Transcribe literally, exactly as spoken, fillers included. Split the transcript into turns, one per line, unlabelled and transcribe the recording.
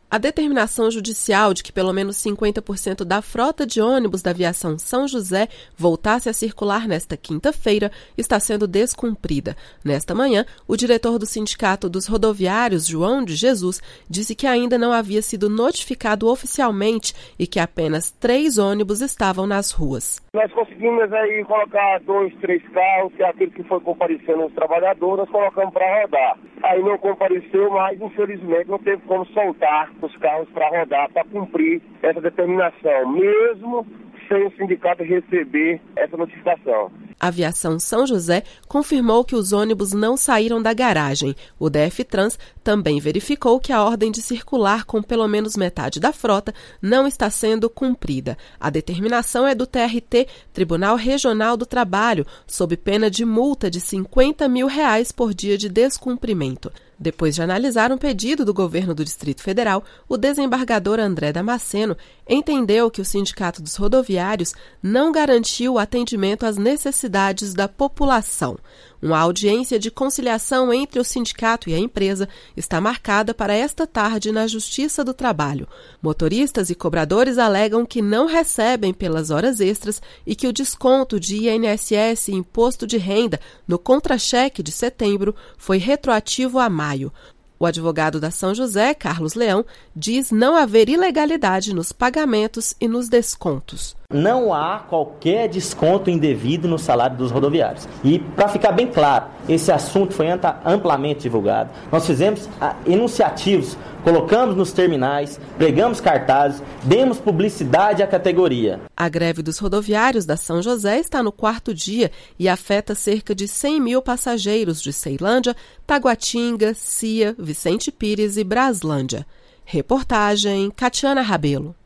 A determinação judicial de que pelo menos cinquenta por cento da frota de ônibus da aviação São José voltasse a circular nesta quinta-feira está sendo descumprida. Nesta manhã, o diretor do Sindicato dos Rodoviários, João de Jesus, disse que ainda não havia sido notificado oficialmente e que apenas três ônibus estavam nas ruas.
Nós conseguimos aí colocar dois, três carros, que é aquele que foi comparecendo os trabalhadores, nós colocamos para rodar. Aí não compareceu, mas infelizmente não teve como soltar os carros para rodar, para cumprir essa determinação, mesmo sem o sindicato receber essa notificação.
A Aviação São José confirmou que os ônibus não saíram da garagem. O DFTrans também verificou que a ordem de circular com pelo menos metade da frota não está sendo cumprida. A determinação é do T R T, Tribunal Regional do Trabalho, sob pena de multa de cinquenta mil reais por dia de descumprimento. Depois de analisar um pedido do governo do Distrito Federal, o desembargador André Damasceno entendeu que o Sindicato dos Rodoviários não garantiu o atendimento às necessidades da população. Uma audiência de conciliação entre o sindicato e a empresa está marcada para esta tarde na Justiça do Trabalho. Motoristas e cobradores alegam que não recebem pelas horas extras e que o desconto de I N S S e Imposto de Renda no contra-cheque de setembro foi retroativo a maio. O advogado da São José, Carlos Leão, diz não haver ilegalidade nos pagamentos e nos descontos.
Não há qualquer desconto indevido no salário dos rodoviários. E, para ficar bem claro, esse assunto foi amplamente divulgado. Nós fizemos enunciativos, colocamos nos terminais, pregamos cartazes, demos publicidade à categoria.
A greve dos rodoviários da São José está no quarto dia e afeta cerca de cem mil passageiros de Ceilândia, Taguatinga, Cia, Vicente Pires e Braslândia. Reportagem Catiana Rabelo.